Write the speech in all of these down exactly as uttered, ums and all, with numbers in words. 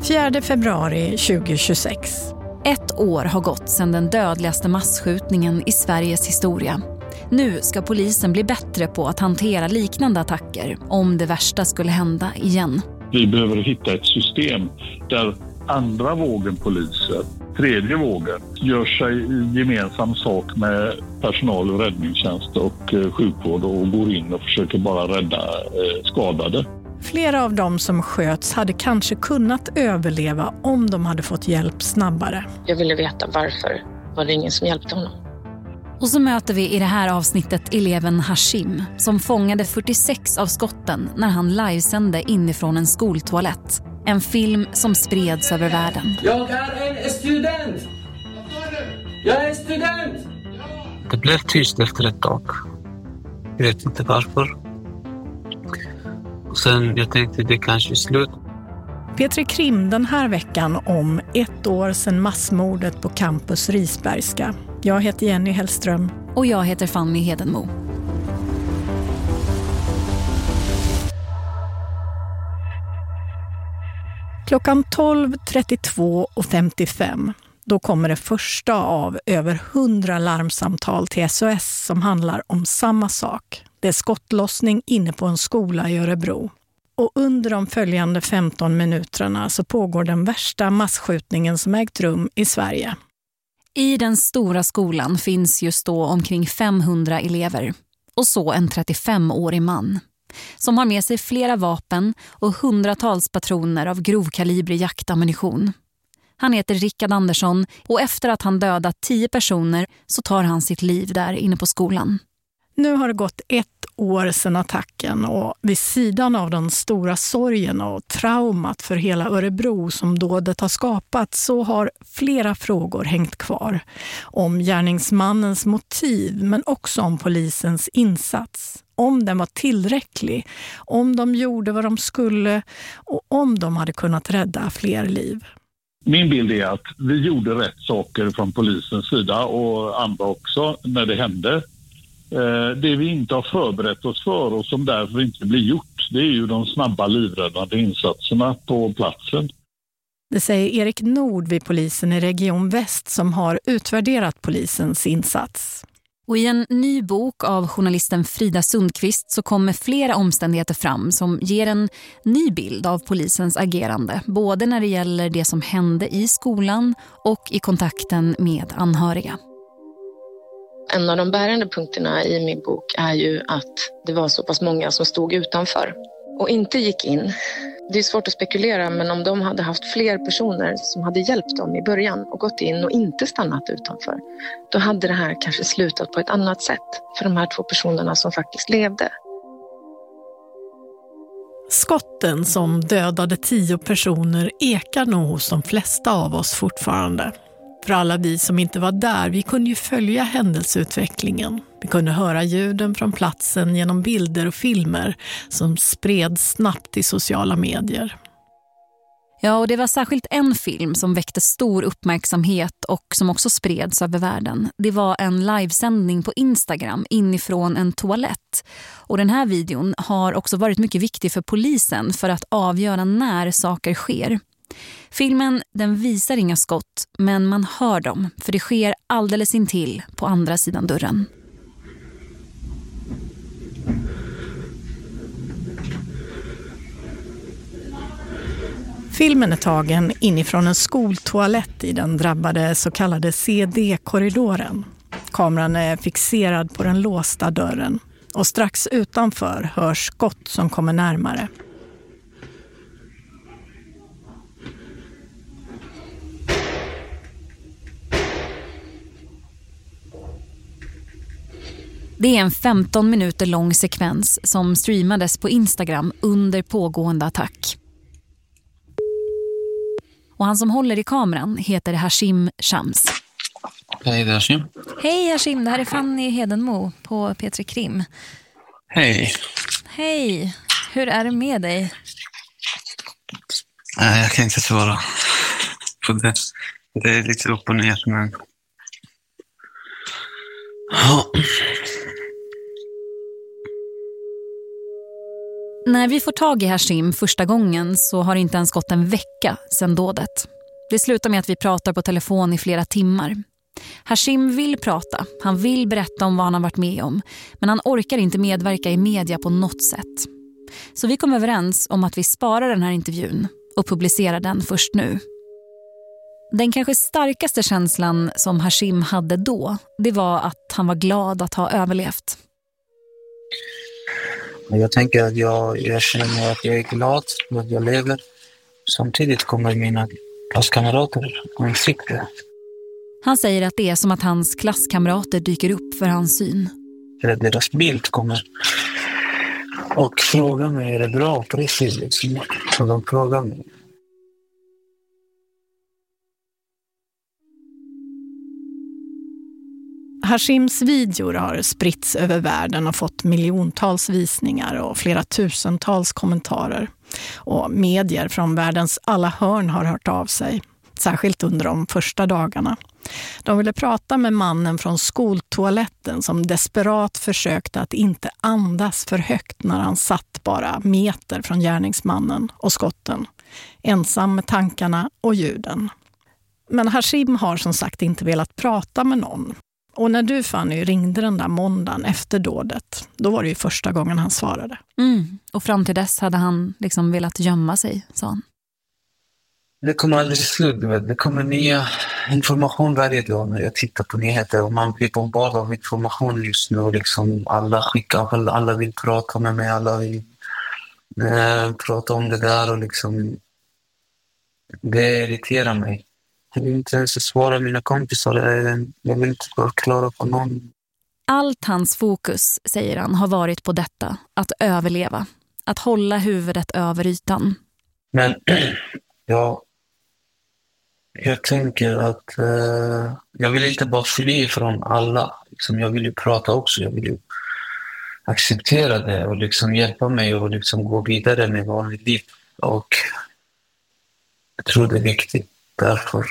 fjärde februari tjugohundratjugosex. Ett år har gått sedan den dödligaste massskjutningen i Sveriges historia. Nu ska polisen bli bättre på att hantera liknande attacker om det värsta skulle hända igen. Vi behöver hitta ett system där andra vågen poliser, tredje vågen, gör sig gemensam sak med personal och räddningstjänst och sjukvård och går in och försöker bara rädda skadade. Flera av dem som sköts hade kanske kunnat överleva om de hade fått hjälp snabbare. Jag ville veta varför var det ingen som hjälpte honom. Och så möter vi i det här avsnittet eleven Hashim som fångade fyrtiosex av skotten när han livesände inifrån en skoltoalett. En film som spreds över världen. Jag är en student! Jag är student! Det blev tyst efter ett tag. Jag vet inte varför. Och sen jag tänkte det kanske är slut. Petri Krim den här veckan om ett år sedan massmordet på campus Risbergska. Jag heter Jenny Hellström. Och jag heter Fanny Hedenmo. Klockan tolv trettiotvå och femtiofem. Då kommer det första av över hundra larmsamtal till S O S som handlar om samma sak. Det är skottlossning inne på en skola i Örebro. Och under de följande femton minuterna så pågår den värsta massskjutningen som ägt rum i Sverige. I den stora skolan finns just då omkring femhundra elever. Och så en trettiofemårig man. Som har med sig flera vapen och hundratals patroner av grovkalibrig jaktammunition. Han heter Rickard Andersson och efter att han dödat tio personer så tar han sitt liv där inne på skolan. Nu har det gått ett år sedan attacken och vid sidan av den stora sorgen och traumat för hela Örebro som dådet har skapat så har flera frågor hängt kvar. Om gärningsmannens motiv men också om polisens insats. Om den var tillräcklig, om de gjorde vad de skulle och om de hade kunnat rädda fler liv. Min bild är att vi gjorde rätt saker från polisens sida och andra också när det hände. Det vi inte har förberett oss för och som därför inte blir gjort, det är ju de snabba livräddande insatserna på platsen. Det säger Erik Nord vid polisen i Region Väst som har utvärderat polisens insats. Och i en ny bok av journalisten Frida Sundqvist så kommer flera omständigheter fram som ger en ny bild av polisens agerande. Både när det gäller det som hände i skolan och i kontakten med anhöriga. En av de bärande punkterna i min bok är ju att det var så pass många som stod utanför och inte gick in. Det är svårt att spekulera, men om de hade haft fler personer som hade hjälpt dem i början och gått in och inte stannat utanför, då hade det här kanske slutat på ett annat sätt för de här två personerna som faktiskt levde. Skotten som dödade tio personer ekar nog hos de flesta av oss fortfarande. För alla vi som inte var där, vi kunde ju följa händelseutvecklingen. Vi kunde höra ljuden från platsen genom bilder och filmer som spreds snabbt i sociala medier. Ja, och det var särskilt en film som väckte stor uppmärksamhet och som också spreds över världen. Det var en livesändning på Instagram inifrån en toalett. Och den här videon har också varit mycket viktig för polisen för att avgöra när saker sker. Filmen den visar inga skott, men man hör dem för det sker alldeles intill på andra sidan dörren. Filmen är tagen inifrån en skoltoalett i den drabbade så kallade C D-korridoren. Kameran är fixerad på den låsta dörren och strax utanför hörs skott som kommer närmare. Det är en femton minuter lång sekvens som streamades på Instagram under pågående attack. Och han som håller i kameran heter Hashim Shams. Hej Hashim. Hej Hashim, det här är Fanny Hedenmo på Petri Krim. Hej. Hej, hur är det med dig? Nej, jag kan inte svara på det. Det är lite upp och ner, men... Ja. När vi får tag i Hashim första gången så har det inte ens gått en vecka sedan dådet. Det slutar med att vi pratar på telefon i flera timmar. Hashim vill prata, han vill berätta om vad han har varit med om, men han orkar inte medverka i media på något sätt. Så vi kom överens om att vi sparar den här intervjun och publicerar den först nu. Den kanske starkaste känslan som Hashim hade då, det var att han var glad att ha överlevt. Jag tänker att jag, jag känner att jag är glad att jag lever. Samtidigt kommer mina klasskamrater ansikte. Han säger att det är som att hans klasskamrater dyker upp för hans syn. Deras bild kommer och frågar mig, är det bra precis liksom? Så de frågar mig. Hashims videor har spritts över världen och fått miljontals visningar och flera tusentals kommentarer. Och medier från världens alla hörn har hört av sig, särskilt under de första dagarna. De ville prata med mannen från skoltoaletten som desperat försökte att inte andas för högt när han satt bara meter från gärningsmannen och skotten, ensam med tankarna och ljuden. Men Hashim har som sagt inte velat prata med någon. Och när du, Fanny, ringde den där måndagen efter dådet, då var det ju första gången han svarade. Mm. Och fram till dess hade han liksom velat gömma sig, sa han. Det kommer aldrig slut, vet. Det kommer nya information varje dag när jag tittar på nyheter. Och man blir bombardad av information just nu. Liksom alla skickar, alla vill prata med mig, alla vill eh, prata om det där. Och liksom, det irriterar mig. Jag vill inte ens svara mina kompisar. Jag vill inte vara klara på någon. Allt hans fokus, säger han, har varit på detta. Att överleva. Att hålla huvudet över ytan. Men ja, jag tänker att eh, jag vill inte bara fly från alla. Liksom, jag vill ju prata också. Jag vill ju acceptera det och liksom hjälpa mig och liksom gå vidare med vanligt liv. Och jag tror det är viktigt därför.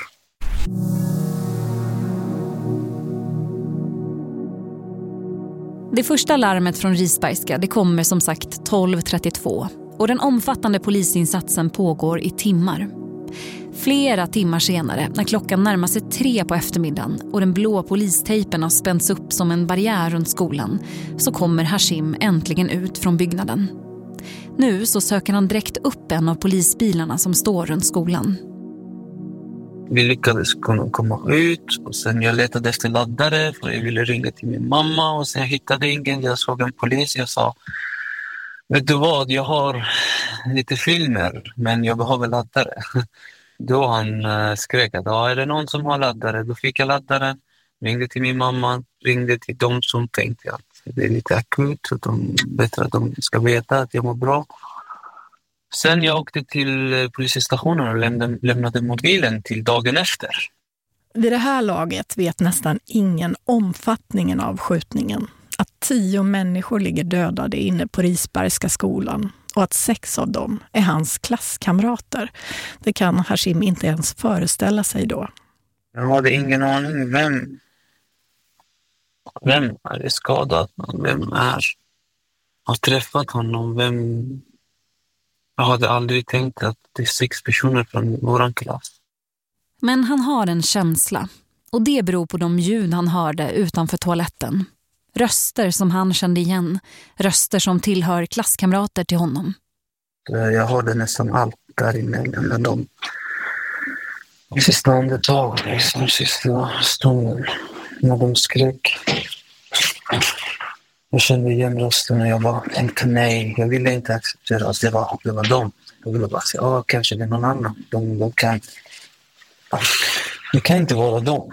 Det första larmet från Risbergska, det kommer som sagt tolv trettiotvå och den omfattande polisinsatsen pågår i timmar. Flera timmar senare, när klockan närmar sig tre på eftermiddagen och den blå polistejpen har spänts upp som en barriär runt skolan, så kommer Hashim äntligen ut från byggnaden. Nu så söker han direkt upp en av polisbilarna som står runt skolan. Vi lyckades kunna komma ut och sen jag letade efter laddare för jag ville ringa till min mamma och sen jag hittade ingen. Jag såg en polis, jag sa, vet du vad, jag har lite filmer men jag behöver laddare. Då han skrek att är det någon som har laddare? Då fick jag laddare, ringde till min mamma, ringde till dem som tänkte att det är lite akut så de bättre att de ska veta att jag mår bra. Sen jag åkte till polisstationen och lämnade, lämnade mobilen till dagen efter. Vid det här laget vet nästan ingen omfattningen av skjutningen. Att tio människor ligger dödade inne på Risbergska skolan och att sex av dem är hans klasskamrater. Det kan Hashim inte ens föreställa sig då. Jag hade ingen aning vem, vem är skadad, vem är har träffat honom, vem... Jag hade aldrig tänkt att det är sex personer från vår klass. Men han har en känsla. Och det beror på de ljud han hörde utanför toaletten. Röster som han kände igen. Röster som tillhör klasskamrater till honom. Jag hörde nästan allt där inne. När de sista andetag, liksom sista stunden. När de skrek. Jag kände igen rösten och jag bara tänkte nej, jag ville inte acceptera att det var, det var dem. Jag ville bara säga, ja kanske det är någon annan. De, de kan, det kan inte vara dem.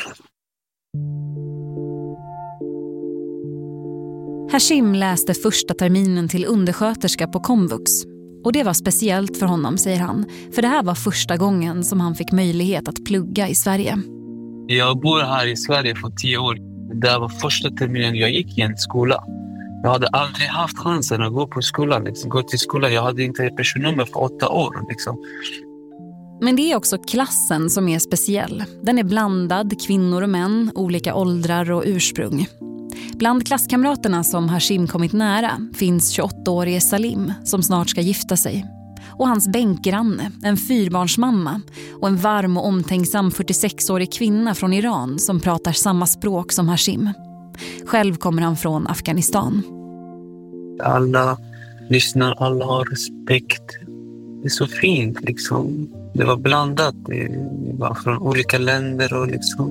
Hashim läste första terminen till undersköterska på komvux. Och det var speciellt för honom, säger han. För det här var första gången som han fick möjlighet att plugga i Sverige. Jag bor här i Sverige för tio år. Det var första terminen jag gick i en skola. Jag hade aldrig haft chansen att gå på skolan. Liksom. Gå till skolan. Jag hade inte ett personnummer för åtta år. Liksom. Men det är också klassen som är speciell. Den är blandad, kvinnor och män, olika åldrar och ursprung. Bland klasskamraterna som Hashim kommit nära finns tjugoåttaårige Salim som snart ska gifta sig. Och hans bänkgranne, en fyrbarnsmamma och en varm och omtänksam fyrtiosexårig kvinna från Iran som pratar samma språk som Hashim. Själv kommer han från Afghanistan. Alla lyssnar, alla har respekt. Det är så fint liksom. Det var blandat. Det var från olika länder och liksom...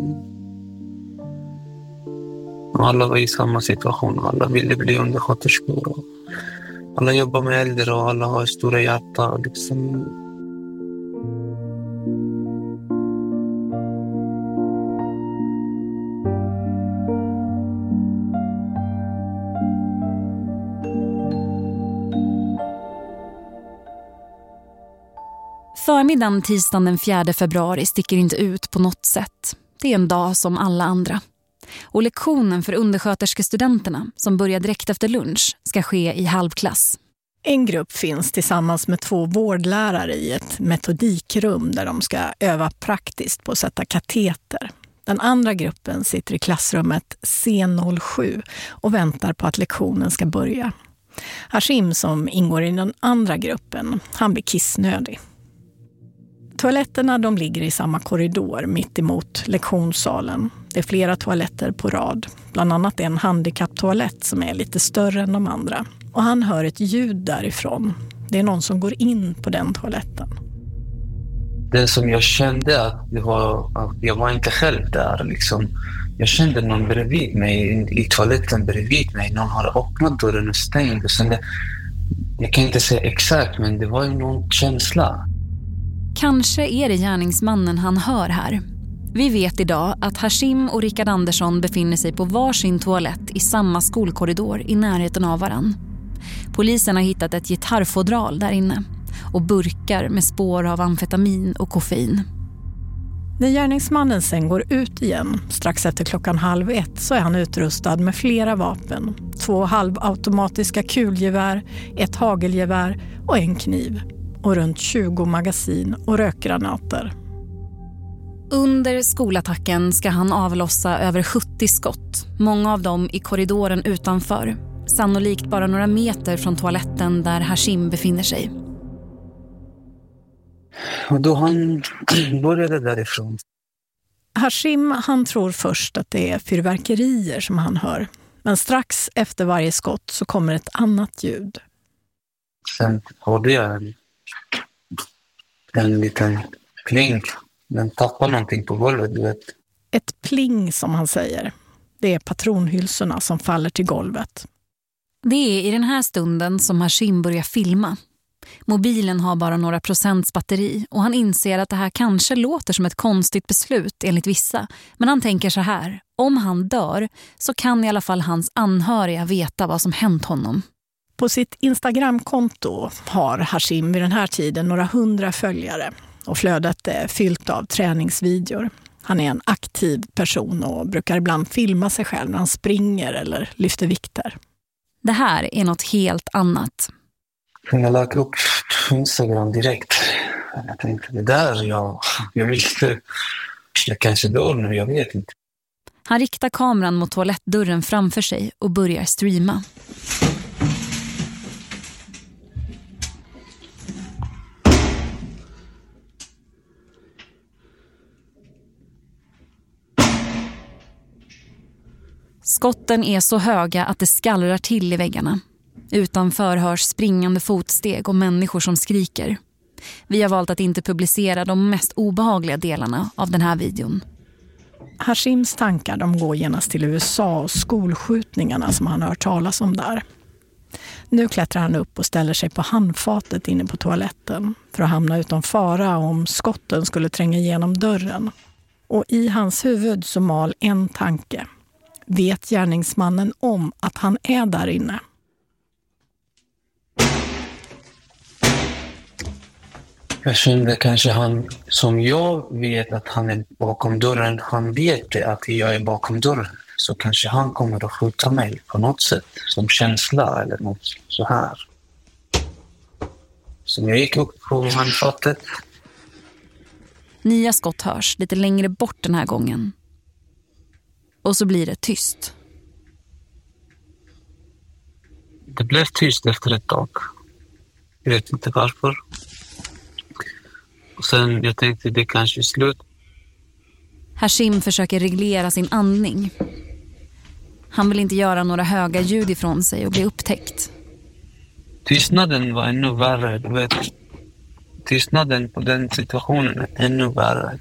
Och alla var i samma situation. Alla ville bli undersköterskor. Alla jobbar med äldre och alla har stora hjärta liksom. Förmiddagen tisdagen den fjärde februari sticker inte ut på något sätt. Det är en dag som alla andra. Och lektionen för undersköterskestudenterna som börjar direkt efter lunch ska ske i halvklass. En grupp finns tillsammans med två vårdlärare i ett metodikrum där de ska öva praktiskt på att sätta kateter. Den andra gruppen sitter i klassrummet C noll sju och väntar på att lektionen ska börja. Hashim som ingår i den andra gruppen, han blir kissnödig. Toaletterna de ligger i samma korridor mitt emot lektionssalen. Det är flera toaletter på rad. Bland annat en handikapptoalett som är lite större än de andra. Och han hör ett ljud därifrån. Det är någon som går in på den toaletten. Det som jag kände att det var att jag var inte själv där liksom. Jag kände någon bredvid mig i toaletten bredvid mig. Någon hade öppnat dörren och stängt. Och sen det, jag kan inte säga exakt men det var ju någon känsla. Kanske är det gärningsmannen han hör här. Vi vet idag att Hashim och Rickard Andersson befinner sig på varsin toalett i samma skolkorridor i närheten av varann. Polisen har hittat ett gitarrfodral där inne och burkar med spår av amfetamin och koffein. När gärningsmannen sen går ut igen, strax efter klockan halv ett, så är han utrustad med flera vapen. Två halvautomatiska kulgevär, ett hagelgevär och en kniv. Och runt tjugo magasin och rökgranater. Under skolattacken ska han avlossa över sjuttio skott. Många av dem i korridoren utanför. Sannolikt bara några meter från toaletten där Hashim befinner sig. Och då han började därifrån. Hashim han tror först att det är fyrverkerier som han hör. Men strax efter varje skott så kommer ett annat ljud. Sen hörde jag en, en liten pling. Den tappar någonting på golvet, du vet. Ett pling som han säger. Det är patronhylsorna som faller till golvet. Det är i den här stunden som Hashim börjar filma. Mobilen har bara några procents batteri och han inser att det här kanske låter som ett konstigt beslut enligt vissa. Men han tänker så här, om han dör så kan i alla fall hans anhöriga veta vad som hänt honom. På sitt Instagramkonto har Hashim vid den här tiden några hundra följare och flödet är fyllt av träningsvideor. Han är en aktiv person och brukar ibland filma sig själv när han springer eller lyfter vikter. Det här är något helt annat. Jag lade upp på Instagram direkt. Jag tänkte, det där, jag, jag visste, jag kanske dör nu, jag vet inte. Han riktar kameran mot toalettdörren framför sig och börjar streama. Skotten är så höga att det skallrar till i väggarna. Utanför hörs springande fotsteg och människor som skriker. Vi har valt att inte publicera de mest obehagliga delarna av den här videon. Hashims tankar de går genast till U S A och skolskjutningarna som han har hört talas om där. Nu klättrar han upp och ställer sig på handfatet inne på toaletten för att hamna utom fara om skotten skulle tränga igenom dörren. Och i hans huvud så mal en tanke. Vet gärningsmannen om att han är där inne? Jag kände kanske han, som jag vet att han är bakom dörren, han vet att jag är bakom dörren. Så kanske han kommer att skjuta mig på något sätt, som känsla eller något så här. Så jag gick upp på handfatet. Nya skott hörs lite längre bort den här gången. Och så blir det tyst. det blev tyst efter ett tag. Jag vet inte varför. Och sen jag tänkte det kanske är slut. Hashim försöker reglera sin andning. Han vill inte göra några höga ljud ifrån sig och bli upptäckt. Tystnaden var ännu värre, du vet. Tystnaden på den situationen är ännu värre.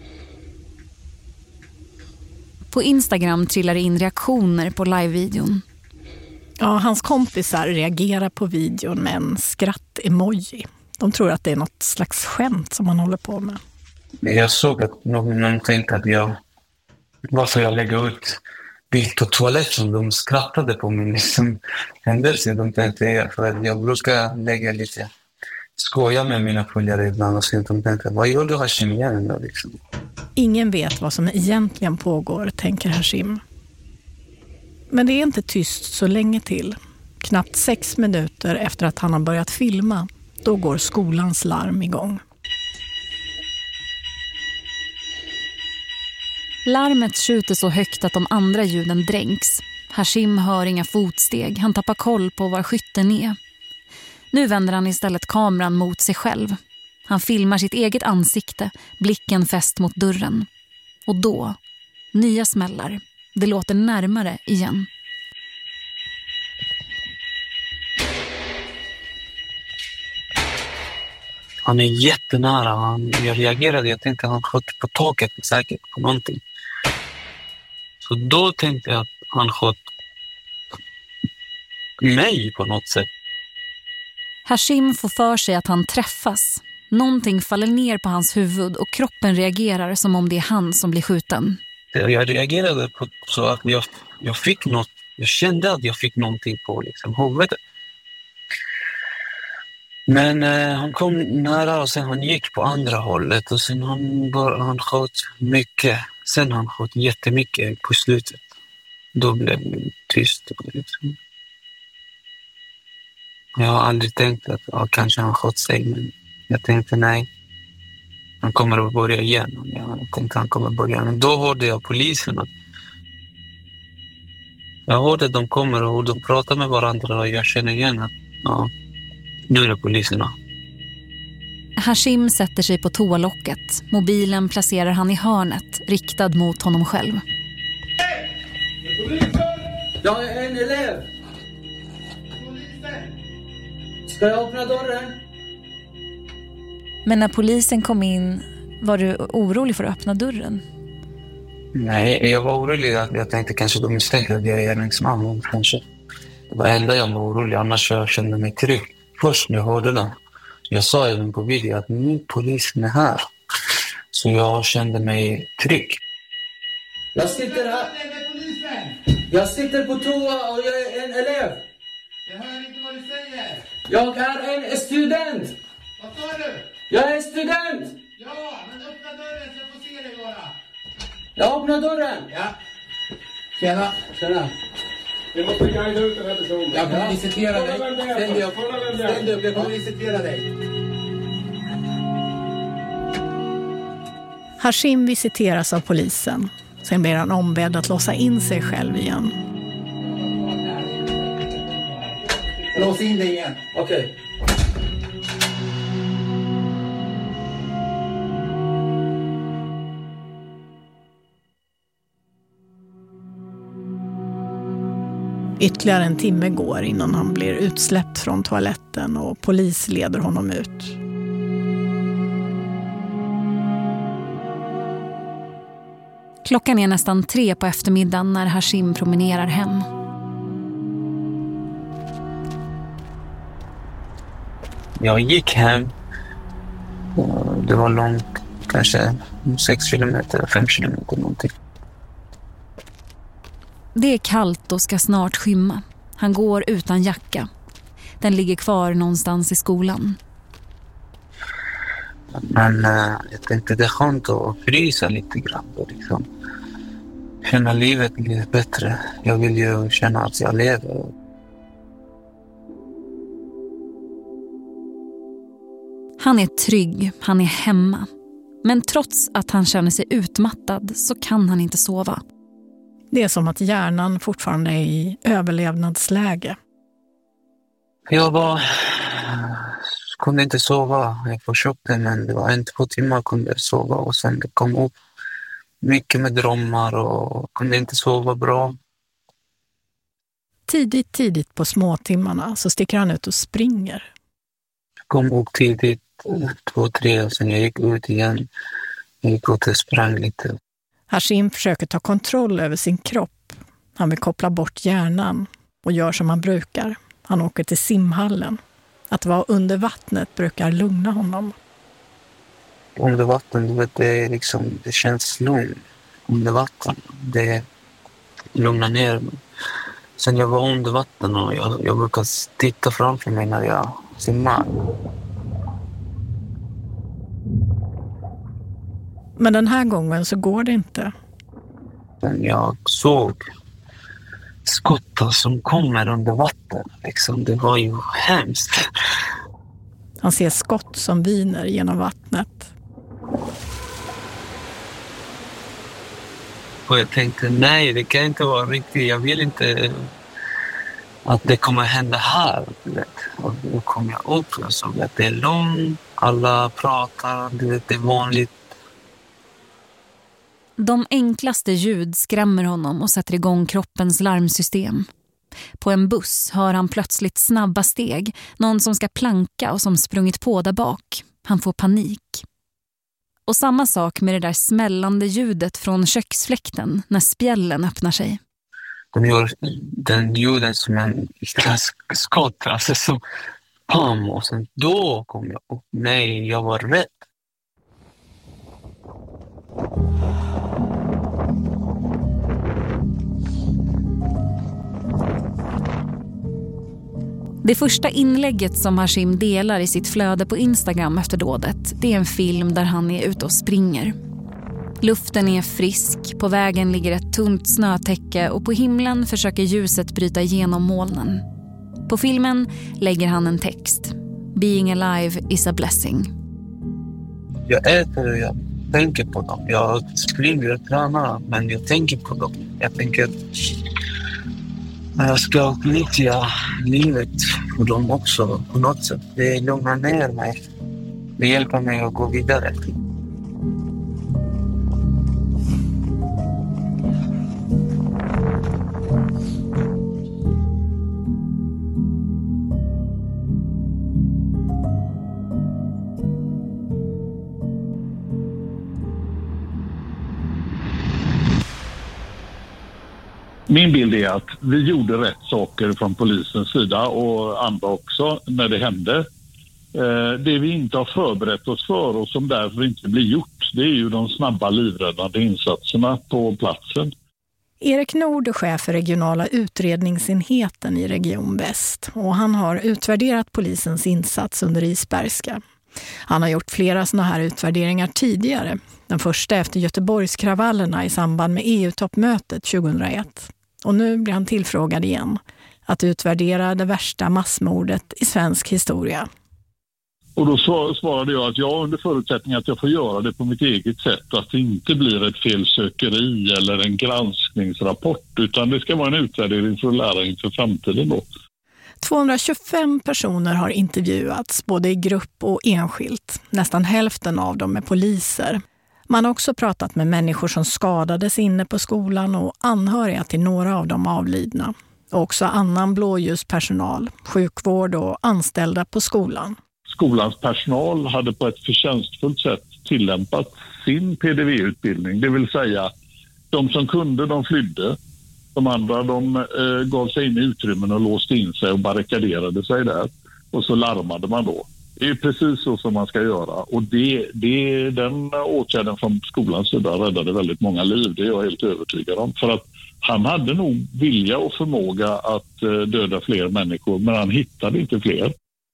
På Instagram trillar det in reaktioner på live-videon. Ja, hans kompisar reagerar på videon med en skratt-emoji. De tror att det är något slags skämt som han håller på med. Jag såg att någon tänkte att jag... Varför jag lägger ut bild på toaletten. De skrattade på min liksom, händelse. De tänkte för att jag brukar lägga lite... Skoja med mina följare ibland och sen de tänkte, vad gör du Hashim igen då liksom? Ingen vet vad som egentligen pågår, tänker Hashim. Men det är inte tyst så länge till. Knappt sex minuter efter att han har börjat filma, då går skolans larm igång. Larmet skjuter så högt att de andra ljuden dränks. Hashim hör inga fotsteg, han tappar koll på var skytten är. Nu vänder han istället kameran mot sig själv. Han filmar sitt eget ansikte, blicken fäst mot dörren. Och då, nya smällar. Det låter närmare igen. Han är jättenära. Han, jag reagerade, jag tänkte att han sköt på taket säkert på någonting. Så då tänkte jag att han sköt mig på något sätt. Hashim får för sig att han träffas. Någonting faller ner på hans huvud och kroppen reagerar som om det är han som blir skjuten. Jag reagerade på så att jag, jag fick något. Jag kände att jag fick någonting på liksom, huvudet. Men eh, han kom nära och sen han gick på andra hållet. Och sen han, bara, han sköt mycket. Sen han sköt jättemycket på slutet. Då blev det tyst. Liksom. Jag har aldrig tänkt att ja, kanske han sköt sig. Men jag tänkte nej. Han kommer att börja igen. Jag tänkte han kommer att börja. Men då hörde jag polisen. Jag hörde att de kommer och de pratar med varandra. Och jag känner igen att ja, nu är det poliserna. Hashim sätter sig på toalocket. Mobilen placerar han i hörnet, riktad mot honom själv. Jag är en elev. Ska jag öppna dörren? Men när polisen kom in, var du orolig för att öppna dörren? Nej, jag var orolig att jag tänkte kanske de misstänkte att jag är gärningsman. Kanske. Det var enda jag var orolig, annars jag kände mig trygg. Först när jag hörde den. Jag sa även på video att nu polisen är här. Så jag kände mig trygg. Jag sitter här. Jag sitter på toa och jag är en elev. Jag hör inte vad du säger. Jag är en student. Vad sa du? Jag är student. Ja, men öppna dörren så jag får se dig bara. Jag öppnar dörren. Ja. Tjena. Tjena. Vi måste guida ut den här personen. Jag kommer visitera dig. Ställ dig upp. Ställ dig upp, jag kommer visitera dig. Hashim visiteras av polisen. Sen ber han ombedd att låsa in sig själv igen. Lås in dig igen. Okej. Okay. Ytterligare en timme går innan han blir utsläppt från toaletten och polis leder honom ut. Klockan är nästan tre på eftermiddagen när Hashim promenerar hem. Jag gick hem. Det var långt, kanske sex kilometer, fem kilometer någonting. Det är kallt och ska snart skymma. Han går utan jacka. Den ligger kvar någonstans i skolan. Men äh, jag tänkte det är skönt att frysa lite grann. Liksom. Känna livet lite bättre. Jag vill ju känna att jag lever. Han är trygg, han är hemma. Men trots att han känner sig utmattad så kan han inte sova. Det är som att hjärnan fortfarande är i överlevnadsläge. Jag var... kunde inte sova. Jag försökte, men det var en, två timmar kunde jag sova. Och sen det kom upp mycket med drömmar och kunde inte sova bra. Tidigt, tidigt på småtimmarna så sticker han ut och springer. Jag kom upp tidigt, två, tre, och sen jag gick ut igen. Jag gick ut och sprang lite. Hashim försöker ta kontroll över sin kropp. Han vill koppla bort hjärnan och gör som han brukar. Han åker till simhallen. Att vara under vattnet brukar lugna honom. Under vatten, du vet, det, är liksom, det känns lugn. Under vatten, det lugnar ner mig. Sen jag var under vatten och jag, jag brukar titta framför mig när jag simmar. Men den här gången så går det inte. Men jag såg skottar som kommer under vatten. Liksom, det var ju hemskt. Han ser skott som viner genom vattnet. Och jag tänkte, nej, det kan inte vara riktigt. Jag vill inte att det kommer hända här. Och då kom jag upp och såg att det är långt. Alla pratar, det är vanligt. De enklaste ljud skrämmer honom och sätter igång kroppens larmsystem. På en buss hör han plötsligt snabba steg. Någon som ska planka och som sprungit på där bak. Han får panik. Och samma sak med det där smällande ljudet från köksfläkten när spjällen öppnar sig. De gör den ljuden som en skott, alltså som pam, och sen då kom jag upp. Nej, jag var rädd. Det första inlägget som Hashim delar i sitt flöde på Instagram efter dådet, det är en film där han är ute och springer. Luften är frisk, på vägen ligger ett tunt snötäcke och på himlen försöker ljuset bryta igenom molnen. På filmen lägger han en text. Being alive is a blessing. Jag äter och jag tänker på dem. Jag springer och tränar, men jag tänker på dem. Jag tänker... Jag ska nyttja livet för dem också på något sätt. Det lugnar ner mig. Det hjälper mig att gå vidare. Min bild är att vi gjorde rätt saker från polisens sida och andra också när det hände. Det vi inte har förberett oss för och som därför inte blir gjort, det är ju de snabba livräddande insatserna på platsen. Erik Nord är chef för regionala utredningsenheten i Region Väst och han har utvärderat polisens insats under Isbergska. Han har gjort flera sådana här utvärderingar tidigare. Den första efter Göteborgskravallerna i samband med E U-toppmötet tjugohundraett. Och nu blir han tillfrågad igen att utvärdera det värsta massmordet i svensk historia. Och då svarade jag att jag under förutsättning att jag får göra det på mitt eget sätt. Att det inte blir ett felsökeri eller en granskningsrapport, utan det ska vara en utvärdering för att lära inför framtiden då. tvåhundratjugofem personer har intervjuats, både i grupp och enskilt. Nästan hälften av dem är poliser. Man har också pratat med människor som skadades inne på skolan och anhöriga till några av de avlidna. Och också annan blåljuspersonal, sjukvård och anställda på skolan. Skolans personal hade på ett förtjänstfullt sätt tillämpat sin P D V-utbildning. Det vill säga, de som kunde, de flydde. De andra, de eh, gav sig in i utrymmen och låste in sig och barrikaderade sig där. Och så larmade man då. Det är precis så som man ska göra. Och det, det, den åtgärden från skolans sida räddade väldigt många liv. Det är jag helt övertygad om. För att han hade nog vilja och förmåga att eh, döda fler människor, men han hittade inte fler.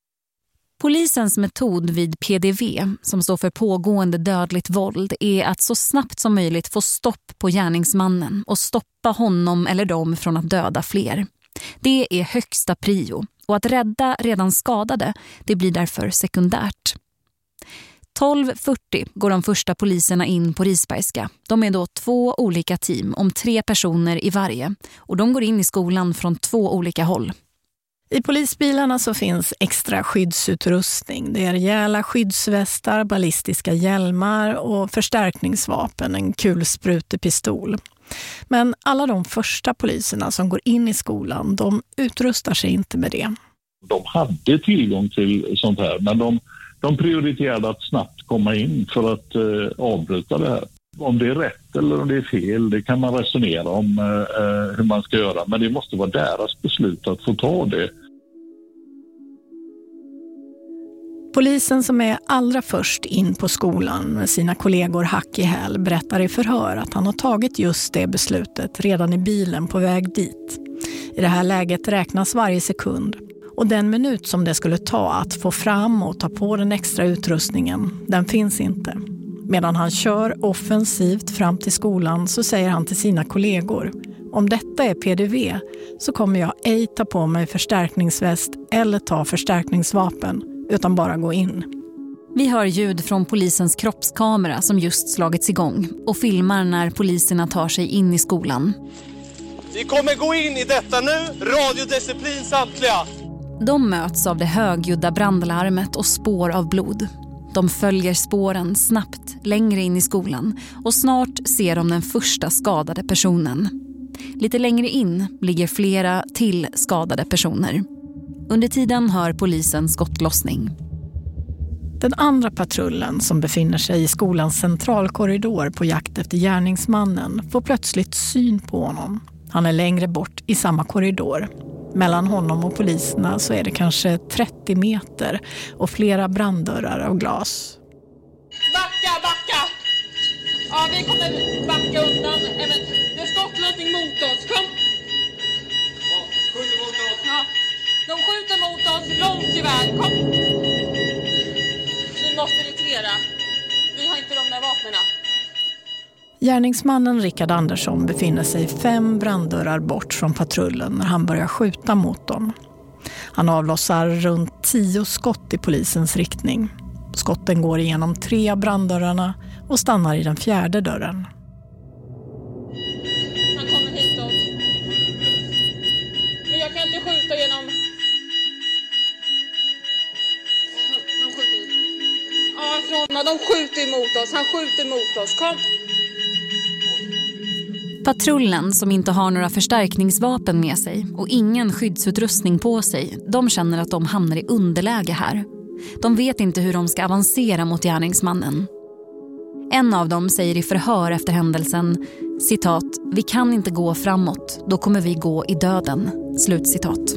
Polisens metod vid P D V, som står för pågående dödligt våld, är att så snabbt som möjligt få stopp på gärningsmannen och stoppa honom eller dem från att döda fler. Det är högsta prio, och att rädda redan skadade, det blir därför sekundärt. tolv fyrtio går de första poliserna in på Risbergska. De är då två olika team om tre personer i varje, och de går in i skolan från två olika håll. I polisbilarna så finns extra skyddsutrustning. Det är rejäla skyddsvästar, ballistiska hjälmar och förstärkningsvapen, en kulsprutepistol. Men alla de första poliserna som går in i skolan, de utrustar sig inte med det. De hade tillgång till sånt här, men de, de prioriterade att snabbt komma in för att eh, avbryta det här. Om det är rätt eller om det är fel, det kan man resonera om eh, hur man ska göra. Men det måste vara deras beslut att få ta det. Polisen som är allra först in på skolan med sina kollegor hack i häl berättar i förhör att han har tagit just det beslutet redan i bilen på väg dit. I det här läget räknas varje sekund. Och den minut som det skulle ta att få fram och ta på den extra utrustningen, den finns inte. Medan han kör offensivt fram till skolan så säger han till sina kollegor: om detta är P D V så kommer jag ej ta på mig förstärkningsväst eller ta förstärkningsvapen, utan bara gå in. Vi hör ljud från polisens kroppskamera som just slagits igång och filmar när poliserna tar sig in i skolan. Vi kommer gå in i detta nu, radiodisciplin samtliga. De möts av det högljudda brandlarmet och spår av blod. De följer spåren snabbt längre in i skolan och snart ser de den första skadade personen. Lite längre in ligger flera till skadade personer. Under tiden hör polisen skottlossning. Den andra patrullen som befinner sig i skolans centralkorridor på jakt efter gärningsmannen får plötsligt syn på honom. Han är längre bort i samma korridor. Mellan honom och poliserna så är det kanske trettio meter och flera branddörrar av glas. Backa, backa! Ja, vi kommer backa undan. Det är skottlossning mot oss. Kom! Ja, skjuter mot oss. Ja, de skjuter mot oss långt iväg. Kom! Vi måste retirera. Vi har inte de där vapnena. Gärningsmannen Rickard Andersson befinner sig fem branddörrar bort från patrullen när han börjar skjuta mot dem. Han avlossar runt tio skott i polisens riktning. Skotten går igenom tre av branddörrarna och stannar i den fjärde dörren. Han kommer hitåt. Men jag kan inte skjuta genom... De skjuter. Ja, från... de skjuter emot oss. Han skjuter emot oss. Kom! Patrullen som inte har några förstärkningsvapen med sig och ingen skyddsutrustning på sig, de känner att de hamnar i underläge här. De vet inte hur de ska avancera mot gärningsmannen. En av dem säger i förhör efter händelsen, citat, vi kan inte gå framåt, då kommer vi gå i döden, slutcitat.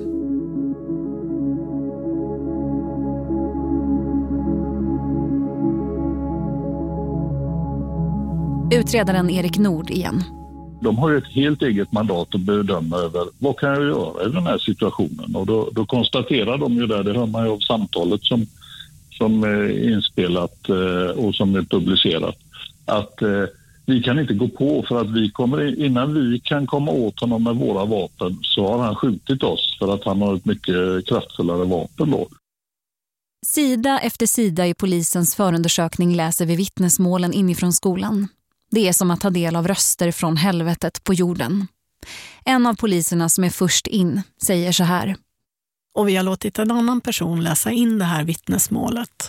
Utredaren Erik Nord igen. De har ju ett helt eget mandat att bedöma över vad kan jag göra i den här situationen. Och då, då konstaterar de ju där, det hör man ju av samtalet som, som är inspelat och som är publicerat, att eh, vi kan inte gå på för att vi kommer, innan vi kan komma åt honom med våra vapen så har han skjutit oss för att han har ett mycket kraftfullare vapen då. Sida efter sida i polisens förundersökning läser vi vittnesmålen inifrån skolan. Det är som att ta del av röster från helvetet på jorden. En av poliserna som är först in säger så här. Och vi har låtit en annan person läsa in det här vittnesmålet.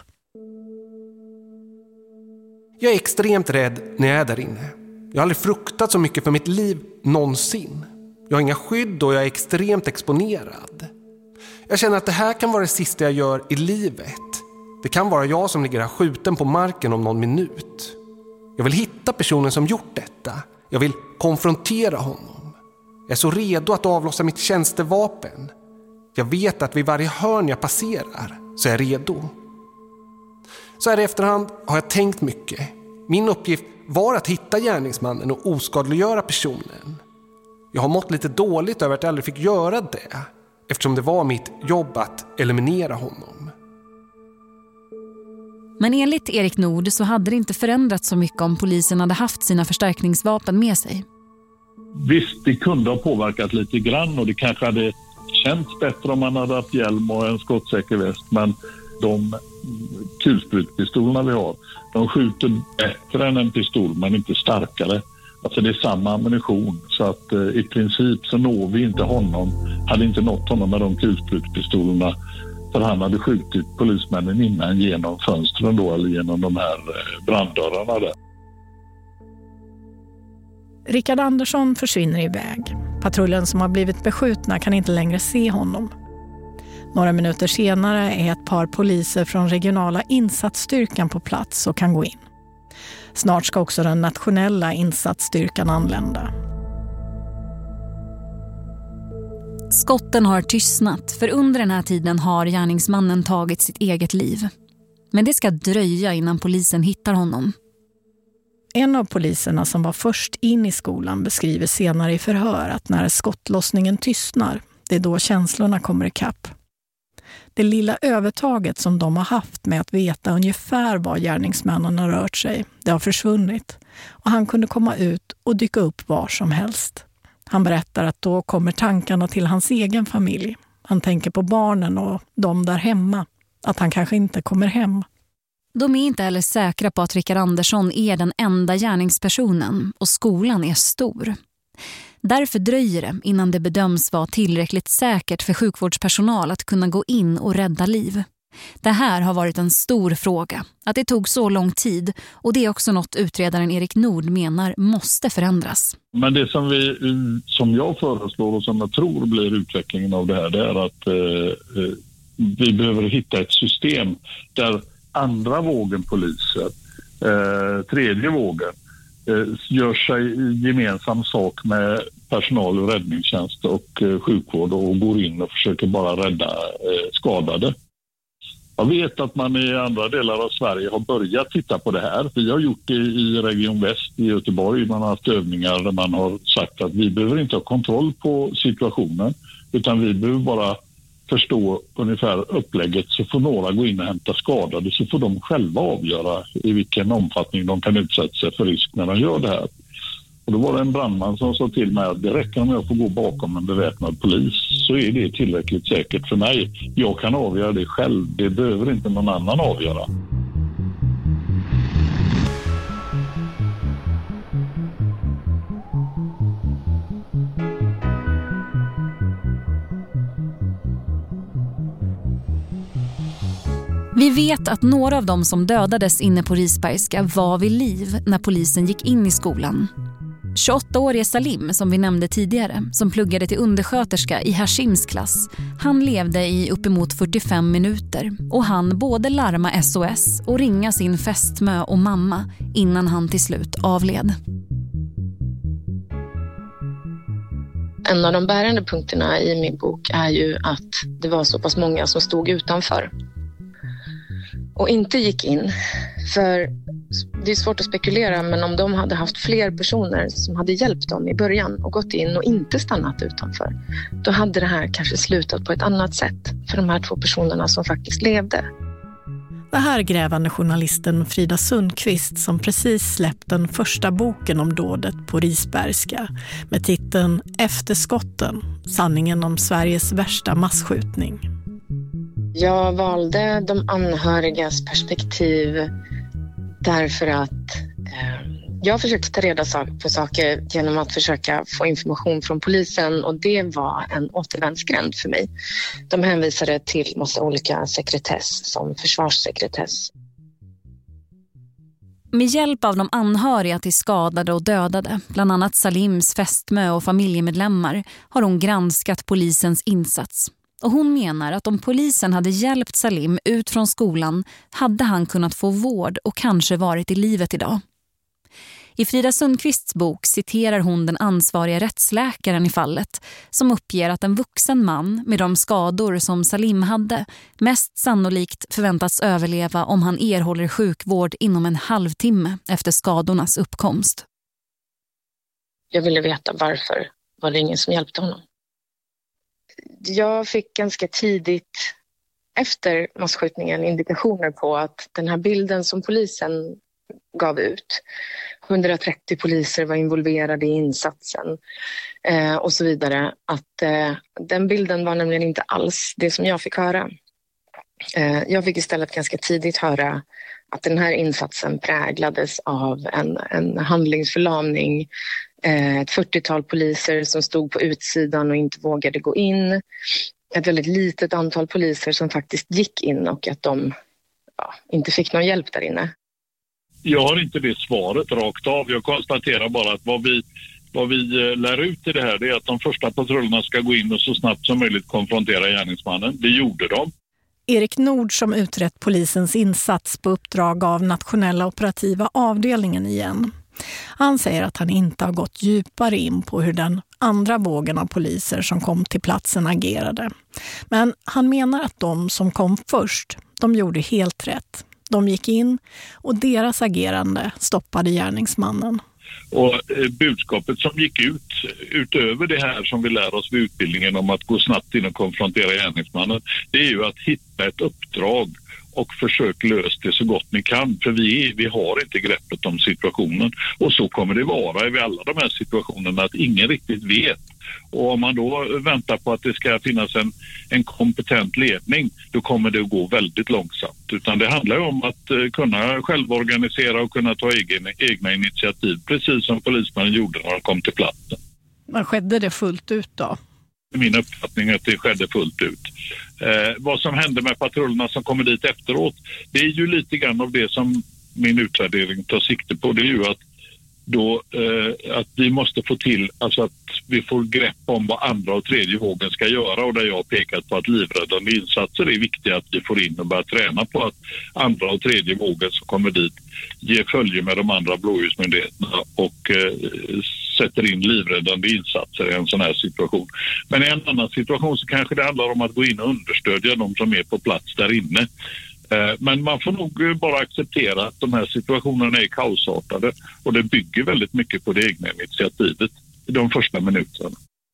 Jag är extremt rädd när jag är där inne. Jag har aldrig fruktat så mycket för mitt liv någonsin. Jag har inga skydd och jag är extremt exponerad. Jag känner att det här kan vara det sista jag gör i livet. Det kan vara jag som ligger här skjuten på marken om någon minut. Jag vill hitta personen som gjort detta. Jag vill konfrontera honom. Jag är så redo att avlossa mitt tjänstevapen. Jag vet att vid varje hörn jag passerar så är jag redo. Så här i efterhand har jag tänkt mycket. Min uppgift var att hitta gärningsmannen och oskadliggöra personen. Jag har mått lite dåligt över att jag aldrig fick göra det, eftersom det var mitt jobb att eliminera honom. Men enligt Erik Nord så hade det inte förändrats så mycket om polisen hade haft sina förstärkningsvapen med sig. Visst, det kunde ha påverkat lite grann och det kanske hade känts bättre om man hade haft hjälm och en skottsäker väst, men de kulsprutpistolerna vi har, de skjuter bättre än en pistol men inte starkare. Alltså det är samma ammunition, så att eh, i princip så når vi inte honom, hade inte nått honom med de kulsprutepistolerna, för han hade skjutit polismännen innan genom fönstren då, eller genom de här eh, branddörrarna där. Rickard Andersson försvinner iväg. Patrullen som har blivit beskjutna kan inte längre se honom. Några minuter senare är ett par poliser från regionala insatsstyrkan på plats och kan gå in. Snart ska också den nationella insatsstyrkan anlända. Skotten har tystnat, för under den här tiden har gärningsmannen tagit sitt eget liv. Men det ska dröja innan polisen hittar honom. En av poliserna som var först in i skolan beskriver senare i förhör att när skottlossningen tystnar, det är då känslorna kommer ikapp. Det lilla övertaget som de har haft med att veta ungefär var gärningsmännen har rört sig, det har försvunnit. Och han kunde komma ut och dyka upp var som helst. Han berättar att då kommer tankarna till hans egen familj. Han tänker på barnen och de där hemma. Att han kanske inte kommer hem. De är inte heller säkra på att Rickard Andersson är den enda gärningspersonen och skolan är stor. Därför dröjer det innan det bedöms vara tillräckligt säkert för sjukvårdspersonal att kunna gå in och rädda liv. Det här har varit en stor fråga, att det tog så lång tid, och det är också något utredaren Erik Nord menar måste förändras. Men det som, vi, som jag föreslår och som jag tror blir utvecklingen av det här, det är att eh, vi behöver hitta ett system där andra vågen poliser, eh, tredje vågen, eh, gör sig gemensam sak med personal och räddningstjänst och eh, sjukvård och går in och försöker bara rädda eh, skadade. Jag vet att man i andra delar av Sverige har börjat titta på det här. Vi har gjort det i Region Väst i Göteborg. Man har haft övningar där man har sagt att vi behöver inte ha kontroll på situationen, utan vi behöver bara förstå ungefär upplägget, så får några gå in och hämta skadade, så får de själva avgöra i vilken omfattning de kan utsätta sig för risk när de gör det här. Och då var det en brandman som sa till mig att det räcker om jag får gå bakom en beväpnad polis, så är det tillräckligt säkert för mig. Jag kan avgöra det själv, det behöver inte någon annan avgöra. Vi vet att några av dem som dödades inne på Risbergska var vid liv när polisen gick in i skolan. tjugoåttaårige Salim, som vi nämnde tidigare, som pluggade till undersköterska i Hashims klass, han levde i uppemot fyrtiofem minuter och han både larma S O S och ringa sin fästmö och mamma innan han till slut avled. En av de bärande punkterna i min bok är ju att det var så pass många som stod utanför och inte gick in. För det är svårt att spekulera, men om de hade haft fler personer som hade hjälpt dem i början och gått in och inte stannat utanför, då hade det här kanske slutat på ett annat sätt för de här två personerna som faktiskt levde. Det här grävande journalisten Frida Sundqvist som precis släppt den första boken om dådet på Risbergska med titeln Efter skotten, sanningen om Sveriges värsta masskjutning. Jag valde de anhörigas perspektiv därför att eh, jag försökte ta reda på saker genom att försöka få information från polisen, och det var en återvändsgränd för mig. De hänvisade till massa olika sekretess som försvarssekretess. Med hjälp av de anhöriga till skadade och dödade, bland annat Salims fästmö och familjemedlemmar, har hon granskat polisens insats. Och hon menar att om polisen hade hjälpt Salim ut från skolan hade han kunnat få vård och kanske varit i livet idag. I Frida Sundqvists bok citerar hon den ansvariga rättsläkaren i fallet som uppger att en vuxen man med de skador som Salim hade mest sannolikt förväntas överleva om han erhåller sjukvård inom en halvtimme efter skadornas uppkomst. Jag ville veta varför var det ingen som hjälpte honom. Jag fick ganska tidigt efter masskjutningen indikationer på att den här bilden som polisen gav ut, hundratrettio poliser var involverade i insatsen eh, och så vidare, att eh, den bilden var nämligen inte alls det som jag fick höra. Jag fick istället ganska tidigt höra att den här insatsen präglades av en, en handlingsförlamning. Ett fyrtiotal poliser som stod på utsidan och inte vågade gå in. Ett väldigt litet antal poliser som faktiskt gick in och att de ja, inte fick någon hjälp där inne. Jag har inte det svaret rakt av. Jag konstaterar bara att vad vi, vad vi lär ut i det här är att de första patrullerna ska gå in och så snabbt som möjligt konfrontera gärningsmannen. Det gjorde de. Erik Nord som utrett polisens insats på uppdrag av nationella operativa avdelningen igen. Han säger att han inte har gått djupare in på hur den andra vågen av poliser som kom till platsen agerade. Men han menar att de som kom först, de gjorde helt rätt. De gick in och deras agerande stoppade gärningsmannen. Och budskapet som gick ut utöver det här som vi lär oss vid utbildningen om att gå snabbt in och konfrontera gärningsmannen, det är ju att hitta ett uppdrag och försök lösa det så gott ni kan. För vi, vi har inte greppet om situationen. Och så kommer det vara i alla de här situationerna att ingen riktigt vet. Och om man då väntar på att det ska finnas en, en kompetent ledning, då kommer det att gå väldigt långsamt. Utan det handlar ju om att uh, kunna självorganisera och kunna ta egen, egna initiativ. Precis som polismännen gjorde när de kom till platsen. Men skedde det fullt ut då? Min uppfattning är att det skedde fullt ut. Eh, vad som hände med patrullerna som kommer dit efteråt, det är ju lite grann av det som min utvärdering tar sikte på. Det är ju att, då, eh, att vi måste få till, alltså att vi får grepp om vad andra och tredje vågen ska göra, och där jag har pekat på att livräddande insatser är viktiga, att vi får in och börja träna på att andra och tredje vågen som kommer dit ger följe med de andra blåljusmyndigheterna och eh, sätter in livräddande insatser i en sån här situation. Men i en annan situation så kanske det handlar om att gå in och understödja de som är på plats där inne. Men man får nog bara acceptera att de här situationerna är kaosartade, och det bygger väldigt mycket på det egna initiativet i de första minuterna.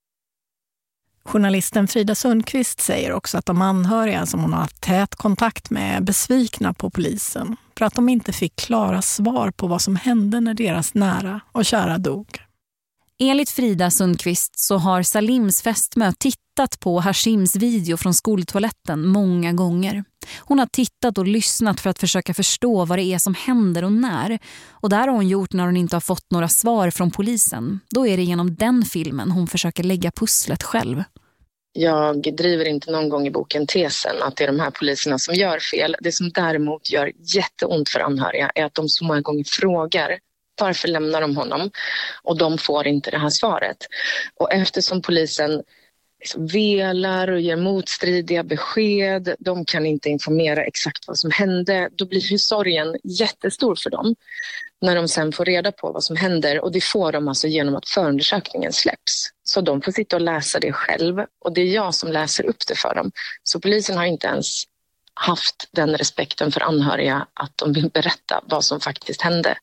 Journalisten Frida Sundqvist säger också att de anhöriga som hon har haft tät kontakt med är besvikna på polisen för att de inte fick klara svar på vad som hände när deras nära och kära dog. Enligt Frida Sundqvist så har Salims fästmö tittat på Hashims video från skoltoaletten många gånger. Hon har tittat och lyssnat för att försöka förstå vad det är som händer och när. Och där har hon gjort när hon inte har fått några svar från polisen. Då är det genom den filmen hon försöker lägga pusslet själv. Jag driver inte någon gång i boken tesen att det är de här poliserna som gör fel. Det som däremot gör jätteont för anhöriga är att de så många gånger frågar varför lämnar de honom, och de får inte det här svaret. Och eftersom polisen liksom velar och ger motstridiga besked, de kan inte informera exakt vad som hände, då blir ju sorgen jättestor för dem när de sen får reda på vad som händer, och det får de alltså genom att förundersökningen släpps. Så de får sitta och läsa det själv, och det är jag som läser upp det för dem. Så polisen har inte ens haft den respekten för anhöriga att de vill berätta vad som faktiskt hände.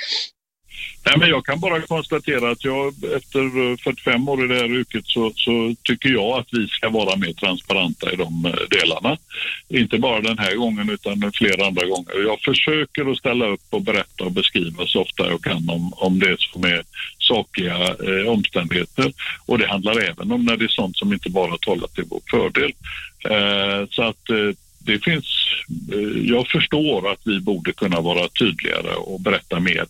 Nej, men jag kan bara konstatera att jag efter fyrtiofem år i det här yrket så, så tycker jag att vi ska vara mer transparenta i de delarna. Inte bara den här gången utan flera andra gånger. Jag försöker att ställa upp och berätta och beskriva så ofta jag kan om, om det som är sakliga eh, omständigheter. Och det handlar även om när det är sånt som inte bara talar till vår fördel. Eh, så att eh, det finns, eh, jag förstår att vi borde kunna vara tydligare och berätta mer.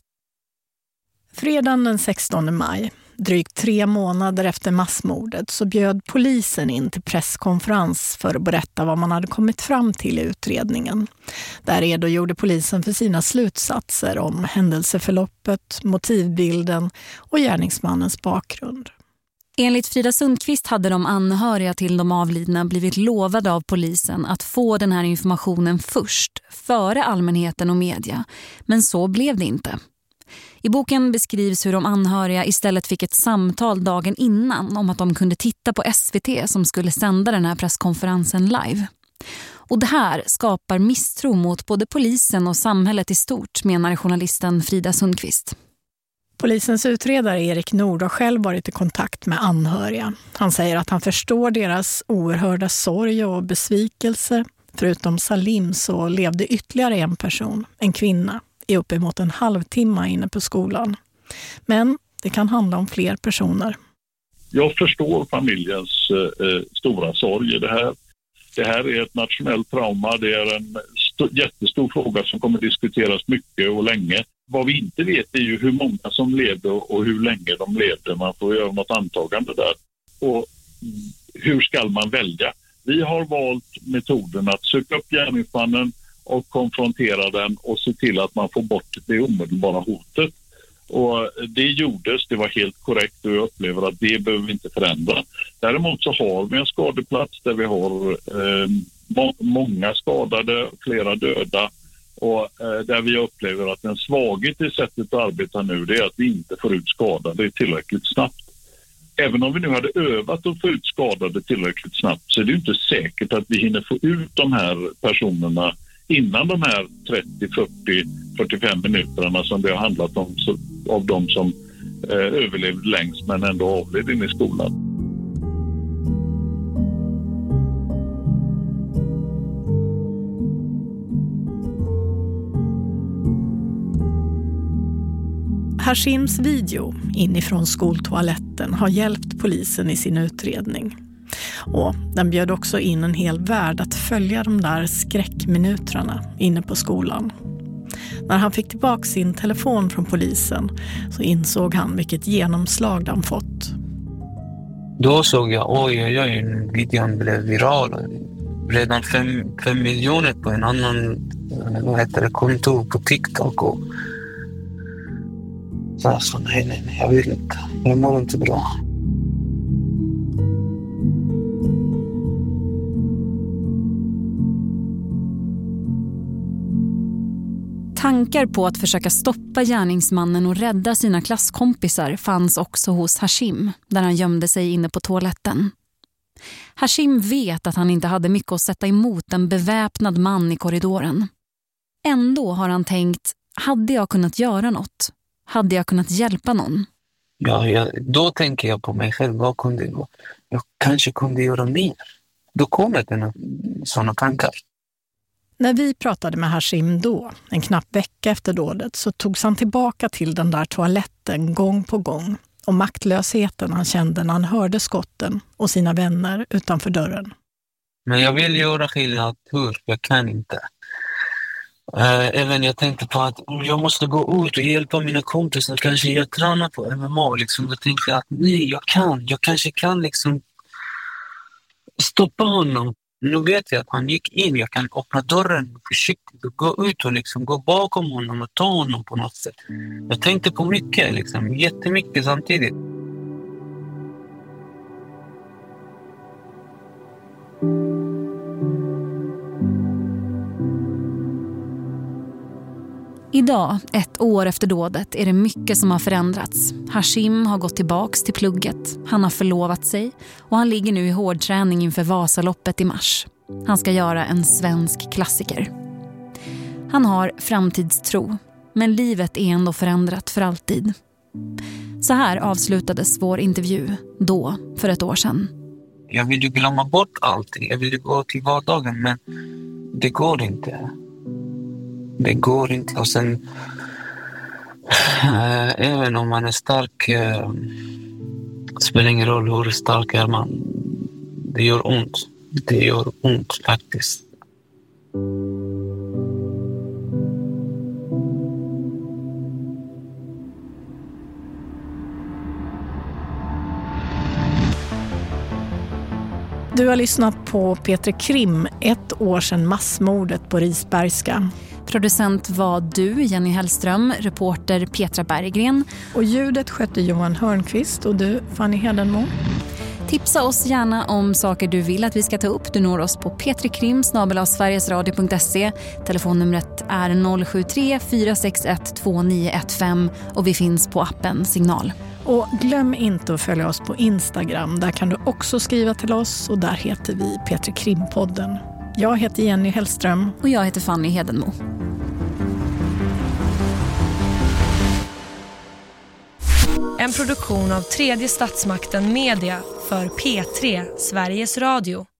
Fredagen den sextonde maj, drygt tre månader efter massmordet, så bjöd polisen in till presskonferens för att berätta vad man hade kommit fram till i utredningen. Där redogjorde polisen för sina slutsatser om händelseförloppet, motivbilden och gärningsmannens bakgrund. Enligt Frida Sundqvist hade de anhöriga till de avlidna blivit lovade av polisen att få den här informationen först, före allmänheten och media. Men så blev det inte. I boken beskrivs hur de anhöriga istället fick ett samtal dagen innan om att de kunde titta på S V T som skulle sända den här presskonferensen live. Och det här skapar misstro mot både polisen och samhället i stort, menar journalisten Frida Sundqvist. Polisens utredare Erik Nord har själv varit i kontakt med anhöriga. Han säger att han förstår deras oerhörda sorg och besvikelse. Förutom Salim så levde ytterligare en person, en kvinna, i uppemot en halvtimme inne på skolan. Men det kan handla om fler personer. Jag förstår familjens eh, stora sorg i det här. Det här är ett nationellt trauma. Det är en st- jättestor fråga som kommer diskuteras mycket och länge. Vad vi inte vet är ju hur många som levde och hur länge de levde. Man får göra något antagande där. Och hur ska man välja? Vi har valt metoden att söka upp gärningsmannen och konfrontera den och se till att man får bort det omedelbara hotet. Och det gjordes, det var helt korrekt och jag upplever att det behöver vi inte förändra. Däremot så har vi en skadeplats där vi har eh, må- många skadade, flera döda och eh, där vi upplever att en svaghet i sättet att arbeta nu det är att vi inte får ut skadade tillräckligt snabbt. Även om vi nu hade övat att få ut skadade tillräckligt snabbt så är det ju inte säkert att vi hinner få ut de här personerna innan de här trettio, fyrtio, fyrtiofem minuterna som det har handlat om så, av de som eh, överlevde längst men ändå avled in i skolan. Hashims video inifrån skoltoaletten har hjälpt polisen i sin utredning. Och den bjöd också in en hel värld att följa de där skräckminuterna inne på skolan. När han fick tillbaka sin telefon från polisen så insåg han vilket genomslag den fått. Då såg jag, oj, oj, oj, videon blev viral. Redan fem, fem miljoner på en annan vad heter det, konto på TikTok. Och så jag sa, nej, nej, nej, jag vill inte. Jag mår inte bra. Tankar på att försöka stoppa gärningsmannen och rädda sina klasskompisar fanns också hos Hashim, där han gömde sig inne på toaletten. Hashim vet att han inte hade mycket att sätta emot en beväpnad man i korridoren. Ändå har han tänkt, hade jag kunnat göra något? Hade jag kunnat hjälpa någon? Ja, jag, då tänker jag på mig själv, vad kunde jag? Jag kanske kunde göra mer. Då kommer det sådana tankar. När vi pratade med Hashim då, en knapp vecka efter dådet, så togs han tillbaka till den där toaletten gång på gång. Och maktlösheten han kände när han hörde skotten och sina vänner utanför dörren. Men jag vill göra skillnad, hur? Jag kan inte. Uh, även jag tänkte på att jag måste gå ut och hjälpa mina kompisar. Kanske jag tränar på M M A. Liksom. Jag tänkte att nej, jag kan. Jag kanske kan liksom stoppa honom. Nu vet jag att han gick in. Jag kan öppna dörren försiktigt och gå ut och liksom gå bakom honom och ta honom på något sätt. Jag tänkte på mycket, liksom, jättemycket samtidigt. Idag, ett år efter dådet, är det mycket som har förändrats. Hashim har gått tillbaks till plugget, han har förlovat sig och han ligger nu i hårdträning inför Vasaloppet i mars. Han ska göra en svensk klassiker. Han har framtidstro, men livet är ändå förändrat för alltid. Så här avslutades vår intervju då, för ett år sedan. Jag vill ju glömma bort allting, jag vill ju gå till vardagen, men det går inte. Det går inte. Och sen äh, även om man är stark äh, spelar ingen roll hur stark är man. Det gör ont. Det gör ont faktiskt. Du har lyssnat på Peter Krim, ett år sedan massmordet på Risbergska. Producent var du, Jenny Hellström, reporter Petra Berggren. Och ljudet skötte Johan Hörnqvist och du, Fanny Hedenmo. Tipsa oss gärna om saker du vill att vi ska ta upp. Du når oss på petrikrim snabel-a sverigesradio punkt se. Telefonnumret är noll sju tre fyra sex ett två nio ett fem och vi finns på appen Signal. Och glöm inte att följa oss på Instagram. Där kan du också skriva till oss och där heter vi Peter Krimpodden. Jag heter Jenny Hellström. Och jag heter Fanny Hedenmo. En produktion av Tredje Statsmakten Media för P tre, Sveriges Radio.